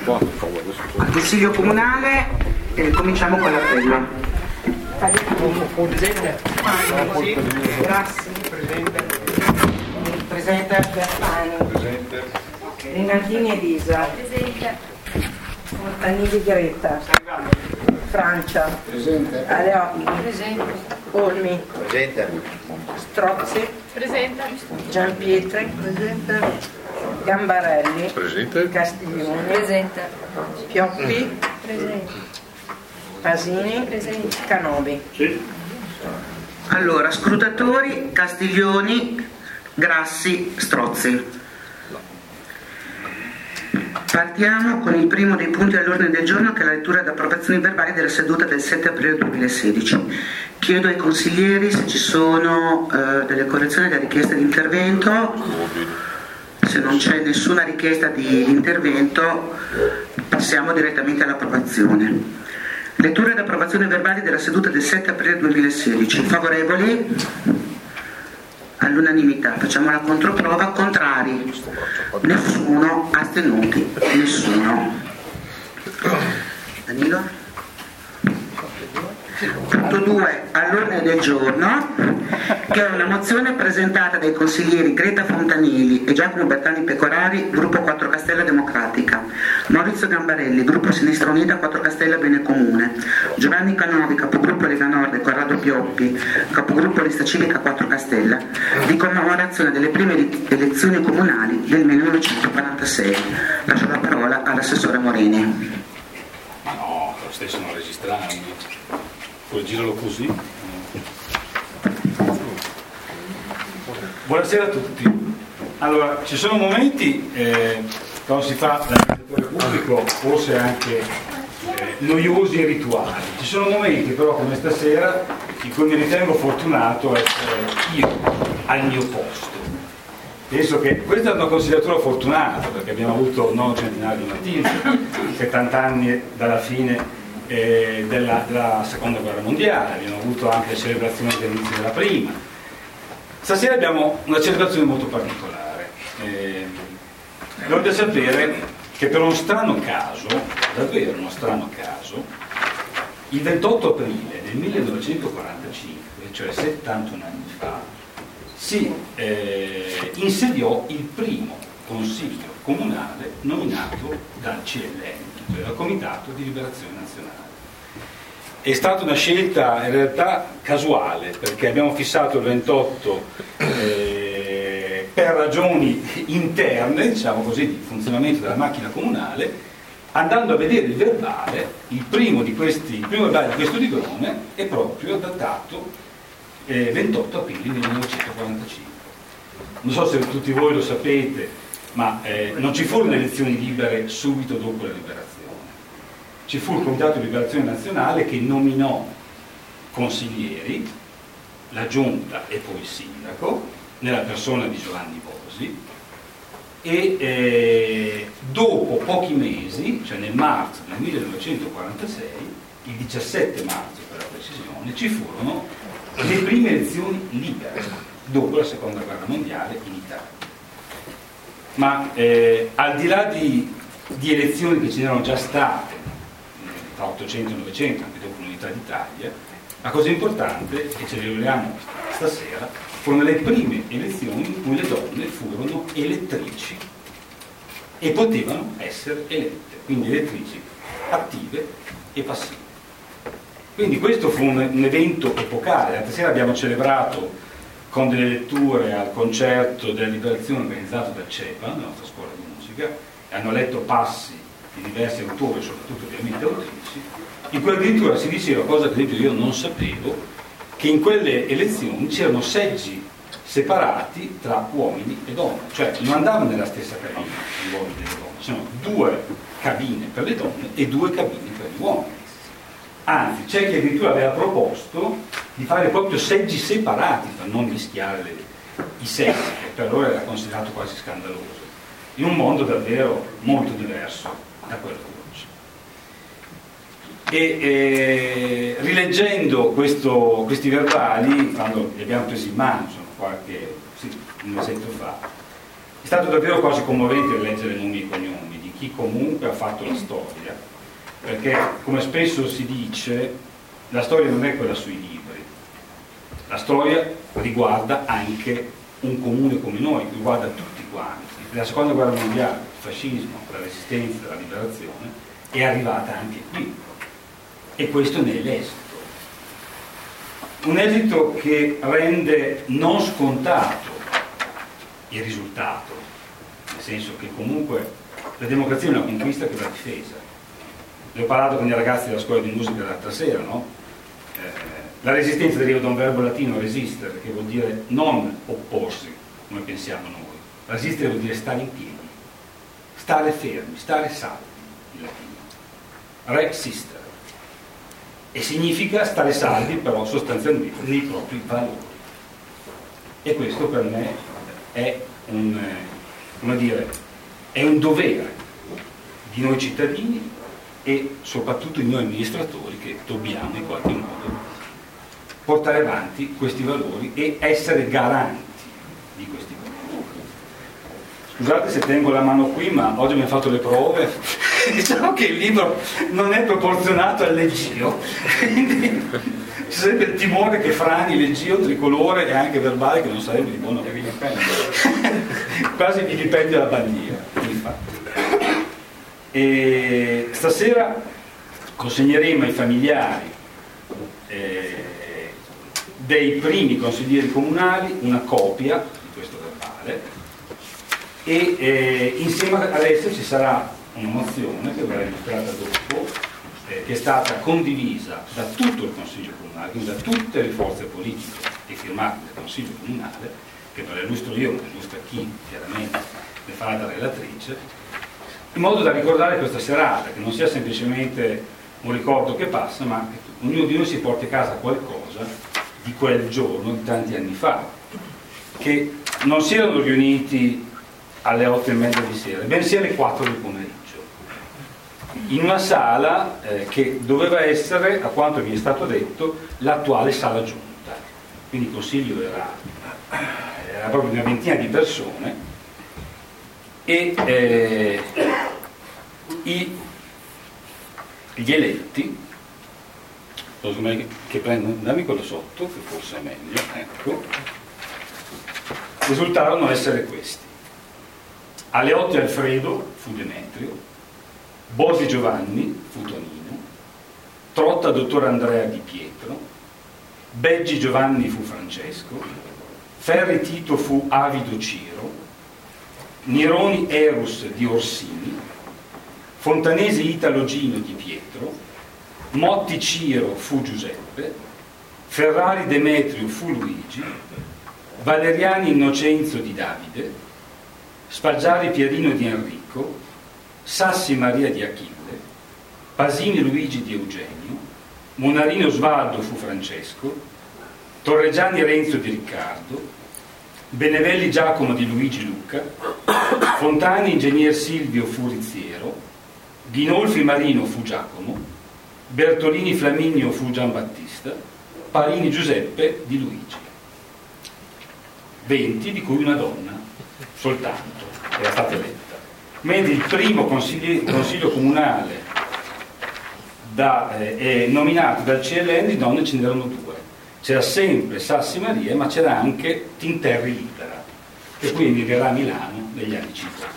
Al Consiglio Comunale cominciamo con l'appello. Presente. Grassi. Presente. Bertani. Presente. Rinaldini Elisa. Presente. Montanili Greta. Francia. Presente. Aleotti. Presente. Olmi. Presente. Strozzi. Presente. Giampietri. Presente. Gambarelli. Presente. Castiglioni. Presente. Pioppi. Presente. Pasini. Presente. Canovi. Sì. Allora, scrutatori: Castiglioni, Grassi, Strozzi. Partiamo con il primo dei punti all'ordine del giorno, che è la lettura ed approvazione verbali della seduta del 7 aprile 2016. Chiedo ai consiglieri se ci sono delle correzioni, delle richieste di intervento. Se non c'è nessuna richiesta di intervento, passiamo direttamente all'approvazione. Lettura ed approvazione verbali della seduta del 7 aprile 2016. Favorevoli? All'unanimità. Facciamo la controprova. Contrari? Nessuno. Astenuti? Nessuno. Danilo? Punto 2 all'ordine del giorno, che è una mozione presentata dai consiglieri Greta Fontanili e Giacomo Bertani Pecorari, gruppo 4 Castella Democratica, Maurizio Gambarelli, gruppo Sinistra Unita 4 Castella Bene Comune, Giovanni Canovi, capogruppo Lega Nord, e Corrado Pioppi, capogruppo Lista Civica 4 Castella, di commemorazione delle prime elezioni comunali del 1946. Lascio la parola all'assessore Morini. Ma no, lo stesso non registrando. Poi giralo così. Buonasera a tutti. Allora, ci sono momenti quando si fa l'amministratore pubblico forse anche noiosi e rituali. Ci sono momenti però come stasera in cui mi ritengo fortunato essere io al mio posto. Penso che questa è una consigliatura fortunata, perché abbiamo avuto non centinaia di mattine, 70 anni dalla fine della seconda guerra mondiale, abbiamo avuto anche le celebrazioni dell'inizio della prima. Stasera abbiamo una celebrazione molto particolare. Dovete sapere che per uno strano caso, davvero uno strano caso, il 28 aprile del 1945, cioè 71 anni fa, si insediò il primo consiglio comunale nominato dal CLN, cioè dal Comitato di Liberazione Nazionale. È stata una scelta in realtà casuale, perché abbiamo fissato il 28 per ragioni interne, diciamo così, di funzionamento della macchina comunale, andando a vedere il verbale. Il primo verbale di questo librone è proprio datato 28 aprile 1945. Non so se tutti voi lo sapete, ma non ci furono elezioni libere subito dopo la liberazione. Ci fu il Comitato di Liberazione Nazionale che nominò consiglieri, la giunta e poi il sindaco, nella persona di Giovanni Bosi, e dopo pochi mesi, cioè nel marzo del 1946, il 17 marzo per la precisione, ci furono le prime elezioni libere dopo la seconda guerra mondiale in Italia. Ma al di là di elezioni che ci erano già state tra 800 e 900, anche dopo l'unità d'Italia, la cosa importante, che celebriamo stasera, furono le prime elezioni in cui le donne furono elettrici e potevano essere elette, quindi elettrici attive e passive. Quindi questo fu un evento epocale. L'altra sera abbiamo celebrato con delle letture al concerto della liberazione organizzato dal CEPA, la nostra scuola di musica, e hanno letto passi di diversi autori, soprattutto ovviamente autrici, in cui addirittura si diceva, cosa che ad esempio io non sapevo, che in quelle elezioni c'erano seggi separati tra uomini e donne, cioè non andavano nella stessa cabina gli uomini e le donne, c'erano 2 cabine per le donne e 2 cabine per gli uomini. Anzi, c'è chi addirittura aveva proposto di fare proprio seggi separati per non mischiare i sessi, che per loro era considerato quasi scandaloso, in un mondo davvero molto diverso da quello che oggi. E rileggendo questi verbali, quando li abbiamo presi in mano, un mesetto fa, è stato davvero quasi commovente leggere nomi e cognomi di chi comunque ha fatto la storia, perché come spesso si dice, la storia non è quella sui libri, la storia riguarda anche un comune come noi, riguarda tutti quanti. La seconda guerra mondiale, il fascismo, la resistenza, la liberazione è arrivata anche qui, e questo ne è l'esito. Un esito che rende non scontato il risultato, nel senso che comunque la democrazia è una conquista che va difesa. Ne ho parlato con i ragazzi della scuola di musica l'altra sera, no? La resistenza deriva da un verbo latino, resistere, che vuol dire non opporsi, come pensiamo noi. Resistere vuol dire stare in piedi, stare fermi, stare saldi, in latino. Resistere. E significa stare saldi, però sostanzialmente nei propri valori. E questo per me è come dire, è un dovere di noi cittadini e soprattutto di noi amministratori, che dobbiamo in qualche modo portare avanti questi valori e essere garanti di questi valori. Scusate se tengo la mano qui, ma oggi mi hanno fatto le prove, diciamo che il libro non è proporzionato al leggio, quindi c'è sempre il timore che frani leggio, tricolore e anche verbale, che non sarebbe di buono quasi vilipendio la bandiera, infatti. E stasera consegneremo ai familiari dei primi consiglieri comunali una copia di questo verbale e insieme ad essa ci sarà una mozione che verrà illustrata dopo, che è stata condivisa da tutto il Consiglio Comunale, quindi da tutte le forze politiche e firmate dal Consiglio Comunale, che non la illustro io, ma la illustra chi chiaramente ne farà da relatrice, in modo da ricordare questa serata, che non sia semplicemente un ricordo che passa, ma che ognuno di noi si porti a casa qualcosa di quel giorno, di tanti anni fa, che non si erano riuniti alle 8:30 di sera, bensì alle 4 del pomeriggio, in una sala che doveva essere, a quanto mi è stato detto, l'attuale sala giunta. Quindi il consiglio era proprio una ventina di persone e gli eletti, che prendo, dammi quello sotto che forse è meglio, ecco, risultarono essere questi: alle 8 Alfredo fu Demetrio, Bosi Giovanni fu Tonino, Trotta dottor Andrea Di Pietro, Beggi Giovanni fu Francesco, Ferri Tito fu Avido Ciro, Nironi Erus di Orsini, Fontanesi Italo Gino Di Pietro, Motti Ciro fu Giuseppe, Ferrari Demetrio fu Luigi, Valeriani Innocenzo di Davide, Spaggiari Pierino di Enrico, Sassi Maria di Achille, Pasini Luigi di Eugenio, Monarino Osvaldo fu Francesco, Torregiani Renzo di Riccardo, Benevelli Giacomo di Luigi Luca, Fontani Ingegner Silvio fu Rizziero, Ghinolfi Marino fu Giacomo, Bertolini Flaminio fu Giambattista, Parini Giuseppe di Luigi. 20, di cui una donna soltanto era stata eletta. Mentre il primo consiglio comunale nominato dal CLN di donne ce n'erano due. C'era sempre Sassi Maria, ma c'era anche Tinterri Libera, che poi emigrerà a Milano negli anni 50.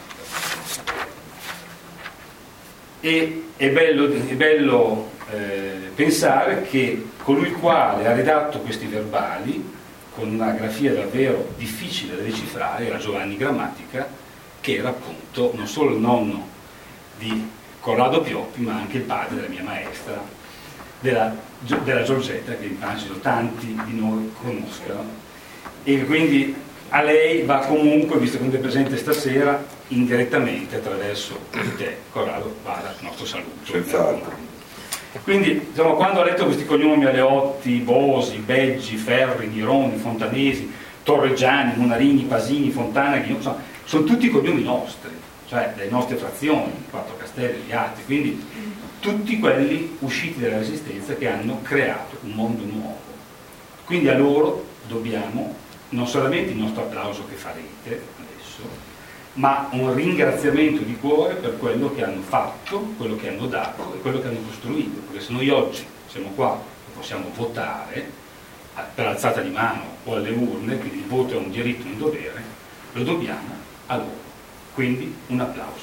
E è bello pensare che colui il quale ha redatto questi verbali con una grafia davvero difficile da decifrare era Giovanni Grammatica, che era appunto non solo il nonno di Corrado Pioppi, ma anche il padre della mia maestra, della Giorgetta, che immagino tanti di noi conoscano, e quindi a lei va comunque, visto che non è presente stasera, indirettamente attraverso di te, Corrado, vada il nostro saluto. Senz'altro. Quindi, insomma, quando ho letto questi cognomi Aleotti, Bosi, Beggi, Ferri, Nironi, Fontanesi, Torreggiani, Monarini, Pasini, Fontana, insomma, sono tutti cognomi nostri, cioè delle nostre frazioni, Quattro Castelli, gli altri, quindi tutti quelli usciti dalla Resistenza che hanno creato un mondo nuovo. Quindi a loro dobbiamo non solamente il nostro applauso che farete adesso, ma un ringraziamento di cuore per quello che hanno fatto, quello che hanno dato e quello che hanno costruito, perché se noi oggi siamo qua e possiamo votare per alzata di mano o alle urne, quindi il voto è un diritto e un dovere, lo dobbiamo a loro. Quindi un applauso.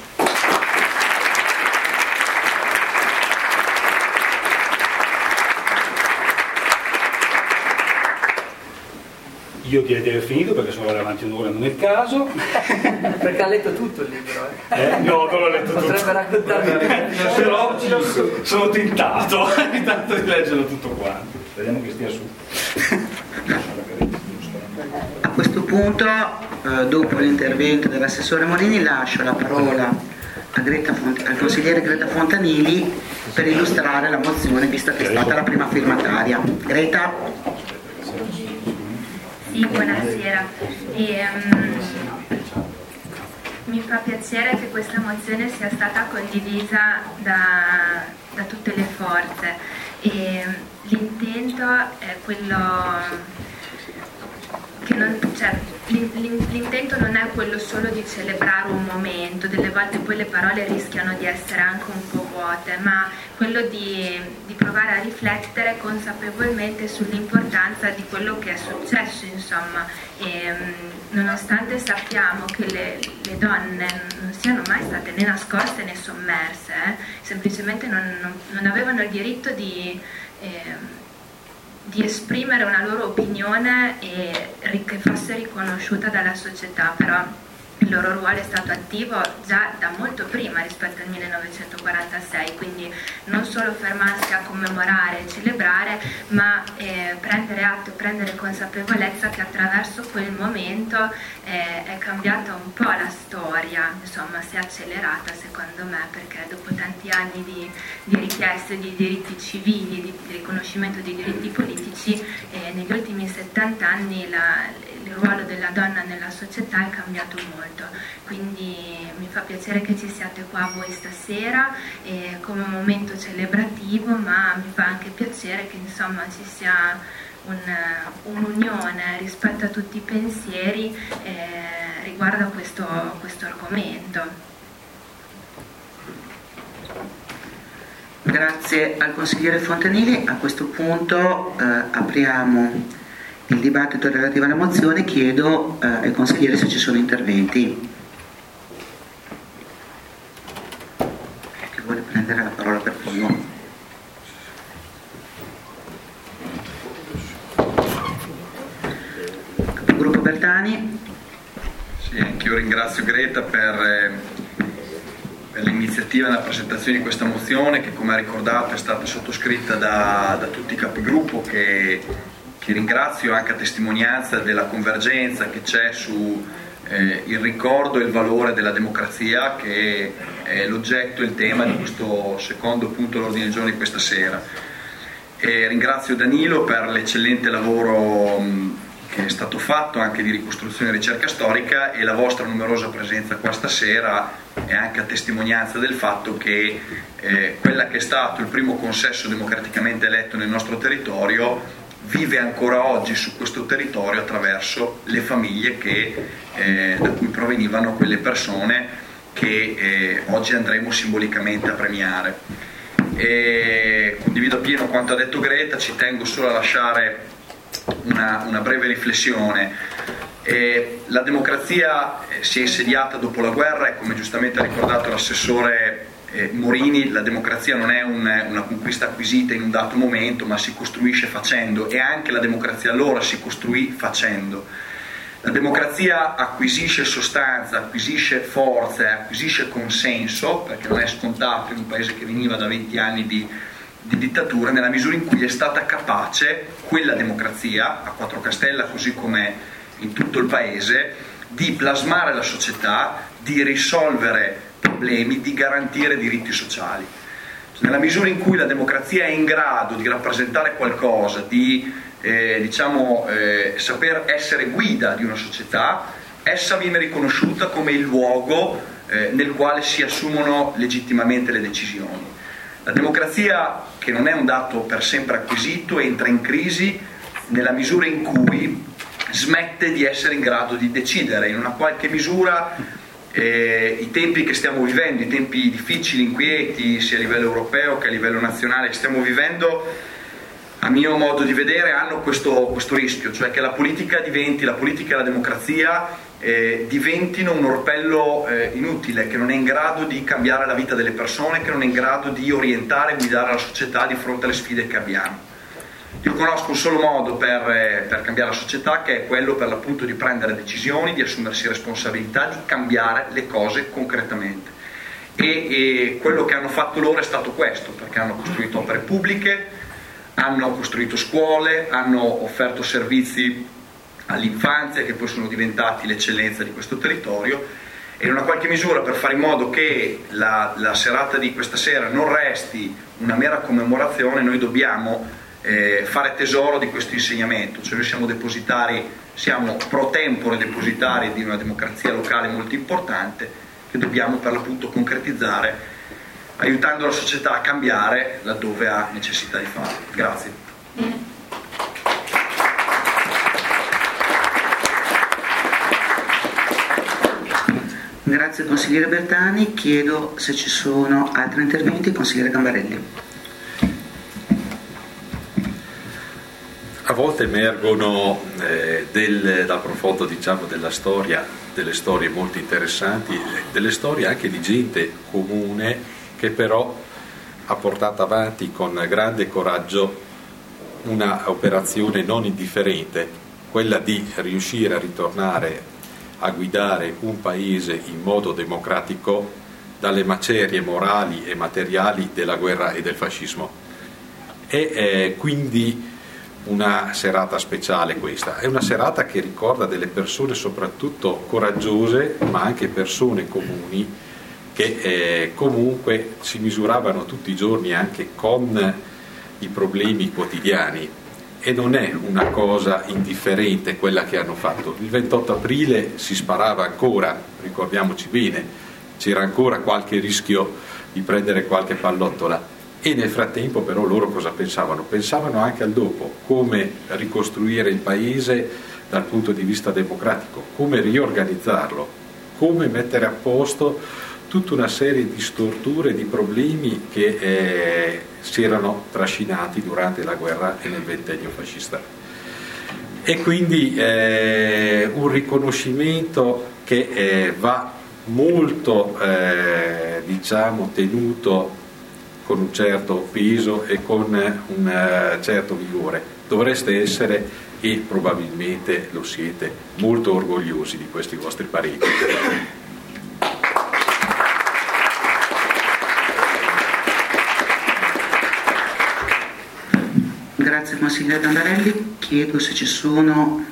Io direi di aver finito perché sono avanti un'ora, non è il caso. Perché ha letto tutto il libro, No, non l'ho letto tutto. Potrebbe raccontarmi. Però sono tentato intanto di leggerlo tutto quanto. Vediamo che stia su. A questo punto, dopo l'intervento dell'assessore Morini, lascio la parola al consigliere Greta Fontanili per illustrare la mozione, visto che è stata la prima firmataria. Greta. Sì, buonasera. Mi fa piacere che questa mozione sia stata condivisa da tutte le forze. L'intento è quello che l'intento non è quello solo di celebrare un momento, delle volte poi le parole rischiano di essere anche un po' vuote, ma quello di provare a riflettere consapevolmente sull'importanza di quello che è successo, insomma. Nonostante sappiamo che le donne non siano mai state né nascoste né sommerse, semplicemente non avevano il diritto di esprimere una loro opinione e che fosse riconosciuta dalla società, però il loro ruolo è stato attivo già da molto prima rispetto al 1946, quindi non solo fermarsi a commemorare e celebrare, ma prendere atto, prendere consapevolezza che attraverso quel momento è cambiata un po' la storia, insomma si è accelerata secondo me, perché dopo tanti anni di richieste di diritti civili, di riconoscimento di diritti politici, negli ultimi 70 anni il ruolo della donna nella società è cambiato molto, quindi mi fa piacere che ci siate qua voi stasera come un momento celebrativo, ma mi fa anche piacere che insomma ci sia un'unione rispetto a tutti i pensieri riguardo a questo argomento. Grazie al consigliere Fontanili. A questo punto apriamo il dibattito relativo alla mozione. Chiedo ai consiglieri se ci sono interventi. Chi vuole prendere la parola per primo? Capogruppo Bertani. Sì, anch'io ringrazio Greta per l'iniziativa nella presentazione di questa mozione che, come ha ricordato, è stata sottoscritta da tutti i capigruppo, che ringrazio anche a testimonianza della convergenza che c'è su il ricordo e il valore della democrazia, che è l'oggetto e il tema di questo secondo punto all'ordine del giorno di questa sera. E ringrazio Danilo per l'eccellente lavoro che è stato fatto anche di ricostruzione e ricerca storica, e la vostra numerosa presenza qua stasera è anche a testimonianza del fatto che quella che è stato il primo consesso democraticamente eletto nel nostro territorio vive ancora oggi su questo territorio attraverso le famiglie da cui provenivano quelle persone che oggi andremo simbolicamente a premiare. Condivido appieno quanto ha detto Greta, ci tengo solo a lasciare una breve riflessione. La democrazia si è insediata dopo la guerra e, come giustamente ha ricordato l'assessore Morini, la democrazia non è una conquista acquisita in un dato momento, ma si costruisce facendo, e anche la democrazia allora si costruì facendo. La democrazia acquisisce sostanza, acquisisce forza, acquisisce consenso, perché non è scontato in un paese che veniva da 20 anni di dittatura, nella misura in cui è stata capace quella democrazia a Quattrocastella, così come in tutto il paese, di plasmare la società, di risolvere problemi, di garantire diritti sociali. Nella misura in cui la democrazia è in grado di rappresentare qualcosa, di saper essere guida di una società, essa viene riconosciuta come il luogo nel quale si assumono legittimamente le decisioni. La democrazia, che non è un dato per sempre acquisito, entra in crisi nella misura in cui smette di essere in grado di decidere. In una qualche misura I tempi che stiamo vivendo, i tempi difficili, inquieti, sia a livello europeo che a livello nazionale che stiamo vivendo, a mio modo di vedere hanno questo rischio, cioè che la politica e la democrazia diventino un orpello inutile, che non è in grado di cambiare la vita delle persone, che non è in grado di orientare e guidare la società di fronte alle sfide che abbiamo. Io conosco un solo modo per cambiare la società, che è quello per l'appunto di prendere decisioni, di assumersi responsabilità, di cambiare le cose concretamente. E quello che hanno fatto loro è stato questo, perché hanno costruito opere pubbliche, hanno costruito scuole, hanno offerto servizi all'infanzia che poi sono diventati l'eccellenza di questo territorio, e in una qualche misura, per fare in modo che la serata di questa sera non resti una mera commemorazione, noi dobbiamo fare tesoro di questo insegnamento. Cioè noi siamo pro tempore depositari di una democrazia locale molto importante, che dobbiamo per l'appunto concretizzare, aiutando la società a cambiare laddove ha necessità di farlo. Grazie. Grazie consigliere Bertani. Chiedo se ci sono altri interventi. Consigliere Gambarelli. A volte emergono dal profondo, diciamo, della storia, delle storie molto interessanti, delle storie anche di gente comune che però ha portato avanti con grande coraggio una operazione non indifferente, quella di riuscire a ritornare a guidare un paese in modo democratico dalle macerie morali e materiali della guerra e del fascismo. E quindi una serata speciale questa, è una serata che ricorda delle persone soprattutto coraggiose, ma anche persone comuni che comunque si misuravano tutti i giorni anche con i problemi quotidiani, e non è una cosa indifferente quella che hanno fatto. Il 28 aprile si sparava ancora, ricordiamoci bene, c'era ancora qualche rischio di prendere qualche pallottola. E nel frattempo però loro cosa pensavano? Pensavano anche al dopo, come ricostruire il paese dal punto di vista democratico, come riorganizzarlo, come mettere a posto tutta una serie di storture, di problemi che si erano trascinati durante la guerra e nel ventennio fascista. E quindi un riconoscimento che va molto diciamo tenuto con un certo peso e con un certo vigore. Dovreste essere, e probabilmente lo siete, molto orgogliosi di questi vostri parenti. Grazie consigliere Gambarelli. Chiedo se ci sono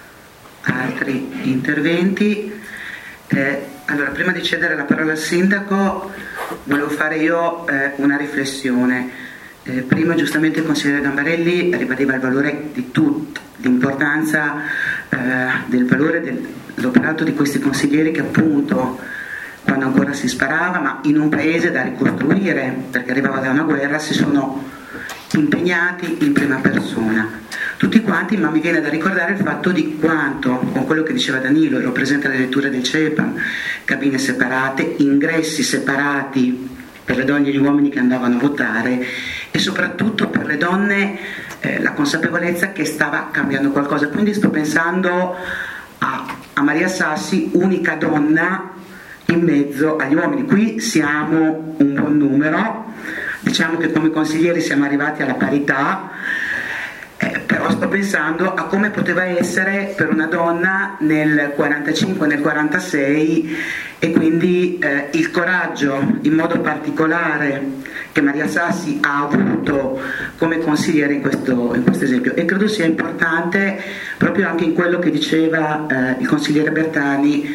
altri interventi. Allora, prima di cedere la parola al sindaco, volevo fare io una riflessione. Prima giustamente il consigliere Gambarelli ribadiva il valore di tutto, l'importanza del valore dell'operato di questi consiglieri che appunto, quando ancora si sparava, ma in un paese da ricostruire, perché arrivava da una guerra, si sono impegnati in prima persona. Tutti quanti, ma mi viene da ricordare il fatto di quanto, con quello che diceva Danilo, ero presente alle letture del CEPAM, cabine separate, ingressi separati per le donne e gli uomini che andavano a votare, e soprattutto per le donne la consapevolezza che stava cambiando qualcosa. Quindi sto pensando a Maria Sassi, unica donna in mezzo agli uomini. Qui siamo un buon numero, diciamo che come consiglieri siamo arrivati alla parità, però sto pensando a come poteva essere per una donna nel 45, nel 46, e quindi il coraggio in modo particolare che Maria Sassi ha avuto come consigliere in questo esempio. E credo sia importante proprio anche in quello che diceva il consigliere Bertani,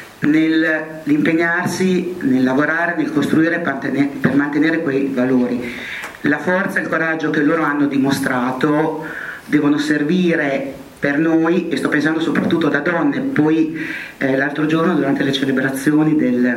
nell'impegnarsi, nel lavorare, nel costruire per mantenere quei valori. La forza e il coraggio che loro hanno dimostrato devono servire per noi, e sto pensando soprattutto da donne. Poi l'altro giorno, durante le celebrazioni del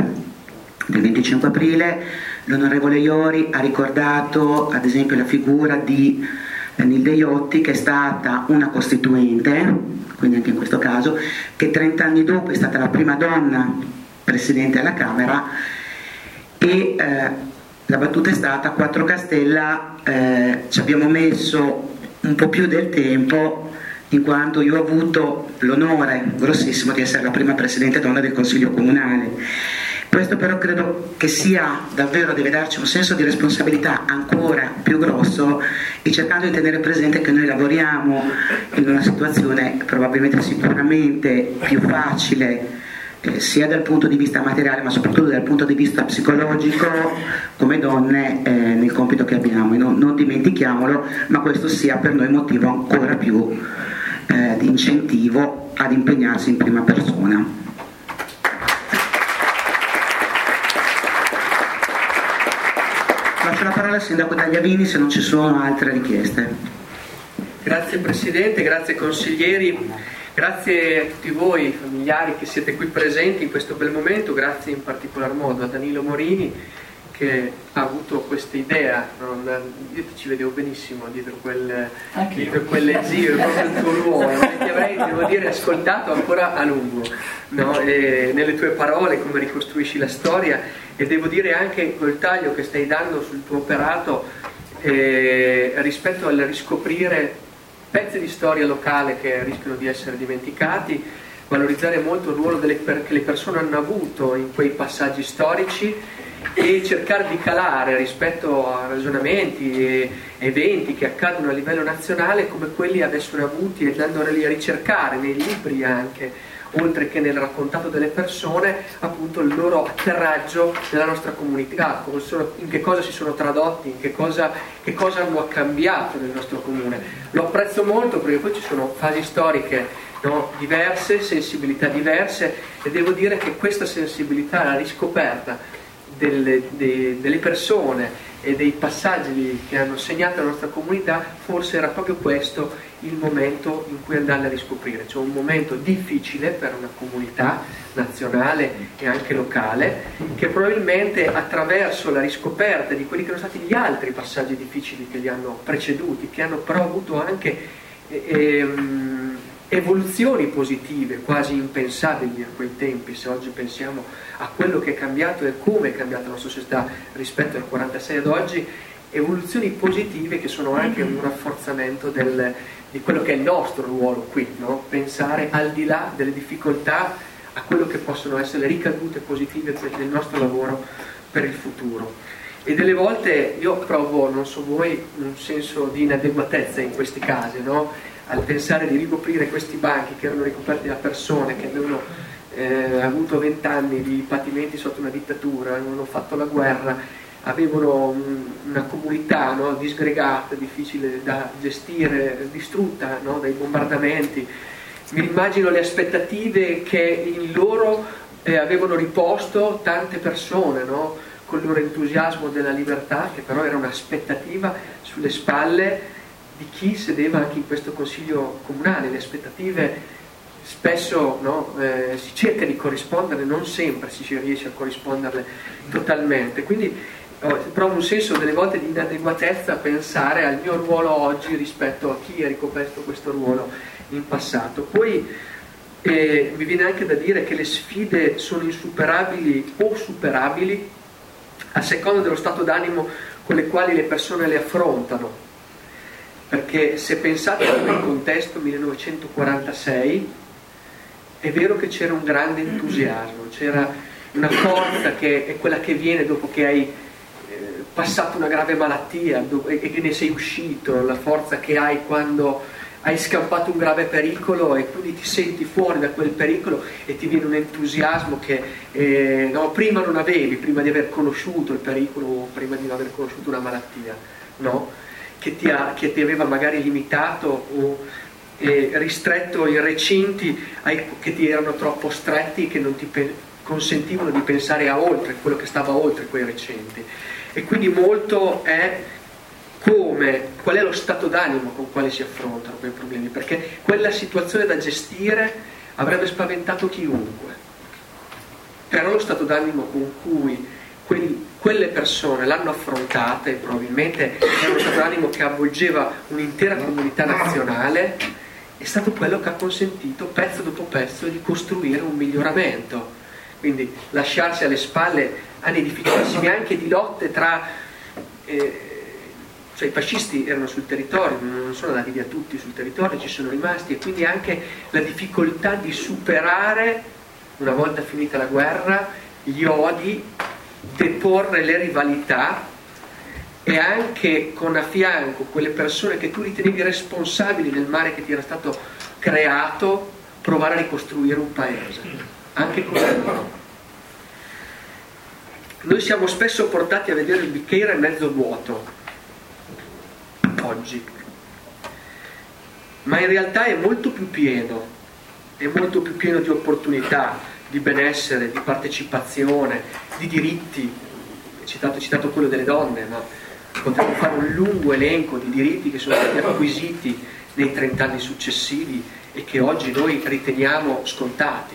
25 aprile, l'onorevole Iori ha ricordato ad esempio la figura di Nilde Iotti, che è stata una costituente, quindi anche in questo caso, che 30 anni dopo è stata la prima donna presidente alla Camera, e la battuta è stata: Quattro Castella, ci abbiamo messo un po' più del tempo, in quanto io ho avuto l'onore grossissimo di essere la prima presidente donna del Consiglio Comunale. Questo però credo che sia davvero, deve darci un senso di responsabilità ancora più grosso, e cercando di tenere presente che noi lavoriamo in una situazione probabilmente sicuramente più facile, sia dal punto di vista materiale ma soprattutto dal punto di vista psicologico, come donne, nel compito che abbiamo, e non dimentichiamolo, ma questo sia per noi motivo ancora più di incentivo ad impegnarsi in prima persona. Lascio la parola al sindaco Tagliavini se non ci sono altre richieste. Grazie Presidente, grazie consiglieri, grazie a tutti voi familiari che siete qui presenti in questo bel momento, grazie in particolar modo a Danilo Morini che ha avuto questa idea. Io ci vedevo benissimo dietro quelle zio, proprio il tuo ruolo, ti avrei, devo dire, ascoltato ancora a lungo, no? Nelle tue parole come ricostruisci la storia, e devo dire anche quel taglio che stai dando sul tuo operato rispetto al riscoprire pezzi di storia locale che rischiano di essere dimenticati, valorizzare molto il ruolo che le persone hanno avuto in quei passaggi storici e cercare di calare rispetto a ragionamenti e eventi che accadono a livello nazionale come quelli ad essere avuti, e andandoli a ricercare nei libri anche, oltre che nel raccontato delle persone, appunto il loro atterraggio nella nostra comunità, in che cosa si sono tradotti, in che cosa hanno cambiato nel nostro comune. Lo apprezzo molto perché poi ci sono fasi storiche, no, diverse, sensibilità diverse, e devo dire che questa sensibilità, la riscoperta delle persone e dei passaggi che hanno segnato la nostra comunità, forse era proprio questo il momento in cui andarle a riscoprire, cioè un momento difficile per una comunità nazionale e anche locale, che probabilmente attraverso la riscoperta di quelli che erano stati gli altri passaggi difficili che li hanno preceduti, che hanno però avuto anche evoluzioni positive quasi impensabili a quei tempi, se oggi pensiamo a quello che è cambiato e come è cambiata la nostra società rispetto al 46 ad oggi, evoluzioni positive che sono anche un rafforzamento di quello che è il nostro ruolo qui, no? Pensare al di là delle difficoltà a quello che possono essere le ricadute positive del nostro lavoro per il futuro. E delle volte io provo, non so voi, un senso di inadeguatezza in questi casi, no? Al pensare di ricoprire questi banchi che erano ricoperti da persone che avevano avuto 20 anni di patimenti sotto una dittatura, avevano fatto la guerra, avevano una comunità, no, disgregata, difficile da gestire, distrutta, no, dai bombardamenti. Mi immagino le aspettative che in loro avevano riposto tante persone, no, con il loro entusiasmo della libertà, che però era un'aspettativa sulle spalle di chi sedeva anche in questo consiglio comunale. Le aspettative spesso, no, si cerca di corrispondere, non sempre si riesce a corrisponderle totalmente, quindi provo un senso delle volte di inadeguatezza a pensare al mio ruolo oggi rispetto a chi ha ricoperto questo ruolo in passato. Poi mi viene anche da dire che le sfide sono insuperabili o superabili a seconda dello stato d'animo con le quali le persone le affrontano, perché se pensate al contesto 1946 è vero che c'era un grande entusiasmo, c'era una forza che è quella che viene dopo che hai passato una grave malattia e che ne sei uscito, la forza che hai quando hai scampato un grave pericolo e quindi ti senti fuori da quel pericolo e ti viene un entusiasmo che no, prima non avevi, prima di aver conosciuto il pericolo o prima di non aver conosciuto una malattia, no? Che ti aveva magari limitato o ristretto in recinti che ti erano troppo stretti e che non ti consentivano di pensare a oltre, quello che stava oltre quei recinti. E quindi molto è qual è lo stato d'animo con quale si affrontano quei problemi, perché quella situazione da gestire avrebbe spaventato chiunque, però lo stato d'animo con cui quelle persone l'hanno affrontata, e probabilmente era uno stato d'animo che avvolgeva un'intera comunità nazionale, è stato quello che ha consentito pezzo dopo pezzo di costruire un miglioramento quindi lasciarsi alle spalle anni difficilissimi anche di lotte tra cioè i fascisti erano sul territorio, non sono andati via tutti sul territorio, ci sono rimasti, e quindi anche la difficoltà di superare, una volta finita la guerra, gli odi, deporre le rivalità, e anche con a fianco quelle persone che tu ritenevi responsabili del male che ti era stato creato, provare a ricostruire un paese, anche con loro. Noi siamo spesso portati a vedere il bicchiere mezzo vuoto oggi, ma in realtà è molto più pieno di opportunità, di benessere, di partecipazione, di diritti. Citato quello delle donne, ma potremmo fare un lungo elenco di diritti che sono stati acquisiti nei 30 anni successivi e che oggi noi riteniamo scontati.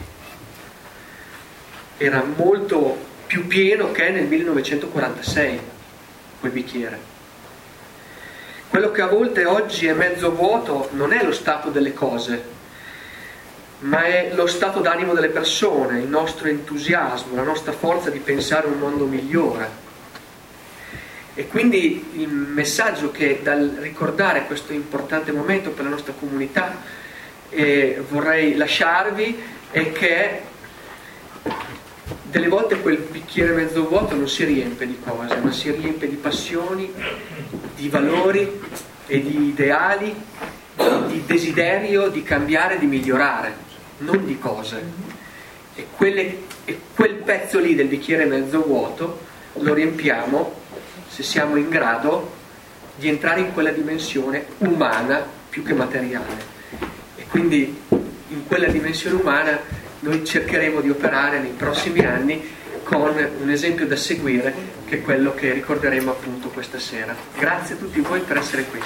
Era molto più pieno che nel 1946 quel bicchiere. Quello che a volte oggi è mezzo vuoto non è lo stato delle cose, ma è lo stato d'animo delle persone, il nostro entusiasmo, la nostra forza di pensare un mondo migliore. E quindi il messaggio che dal ricordare questo importante momento per la nostra comunità vorrei lasciarvi è che delle volte quel bicchiere mezzo vuoto non si riempie di cose, ma si riempie di passioni, di valori e di ideali, di desiderio di cambiare, di migliorare, non di cose. E quel pezzo lì del bicchiere mezzo vuoto lo riempiamo se siamo in grado di entrare in quella dimensione umana più che materiale. E quindi in quella dimensione umana noi cercheremo di operare nei prossimi anni con un esempio da seguire, che è quello che ricorderemo appunto questa sera. Grazie a tutti voi per essere qui.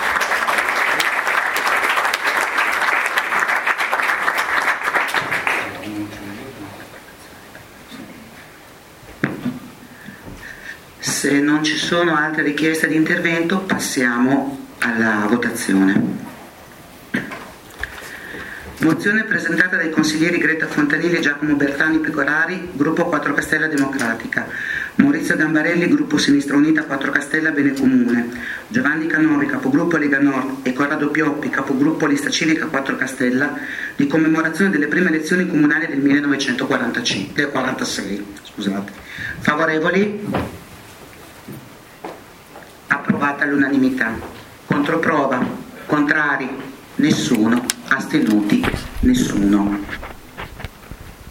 Se non ci sono altre richieste di intervento, passiamo alla votazione. Mozione presentata dai consiglieri Greta Fontanilli e Giacomo Bertani Pecorari, gruppo 4 Castella Democratica, Maurizio Gambarelli, gruppo Sinistra Unita 4 Castella Bene Comune, Giovanni Canovi, capogruppo Lega Nord, e Corrado Pioppi, capogruppo Lista Civica 4 Castella, di commemorazione delle prime elezioni comunali del 1946. Favorevoli? Approvata all'unanimità. Controprova? Contrari? Nessuno. Astenuti? Nessuno.